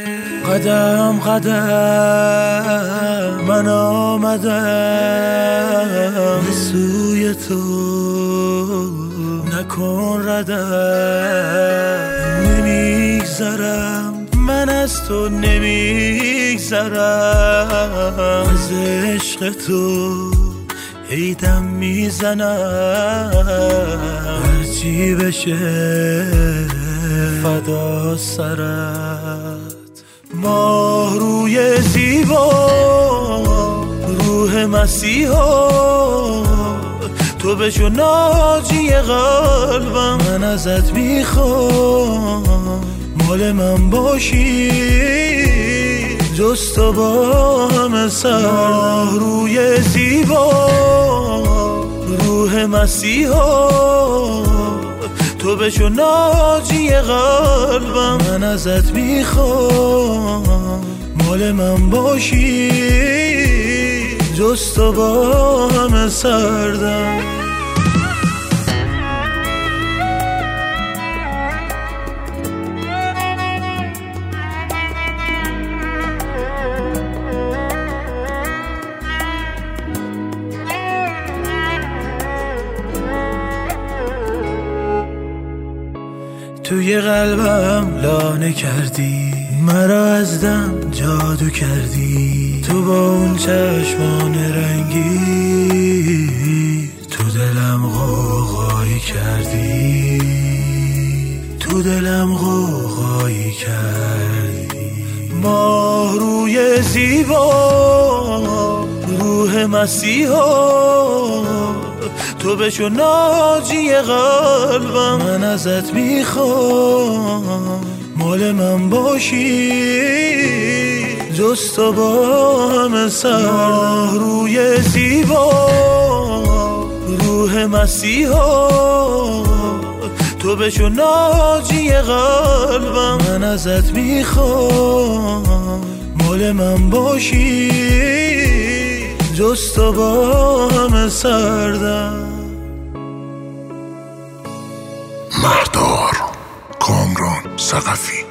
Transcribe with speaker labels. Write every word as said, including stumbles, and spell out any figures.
Speaker 1: قدم قدم من آمدم به سوی تو، نکن ردم. نمیگذرم من از تو، نمیگذرم از عشق تو، عیدم میزنم هرچی بشه فدا سرت. ماه روی زیبا روح مسیحا، تو بشو ناجی قلبم. من ازت میخوام مال من باشی، جز تو با همه سر. ماه روی زیبا روح مسیحا، تو بشو ناجی قلبم. من ازت میخوام مال من باشی، جز تو با همه سردم. توی قلبم لانه کردی، مرا از دم جادو کردی. تو با اون چشمان رنگی تو دلم غوغایی کردی، تو دلم غوغایی کردی. ماه روی زیبا روح مسیحا، تو بشو ناجی قلبم. من ازت میخوام مال من باشی، جز تو با همه سر. روی زیبا روح مسیحا، تو بشو ناجی قلبم. من ازت میخوام مال من باشی، جز تو با همه سردم.
Speaker 2: مهدار کامران ثقفی.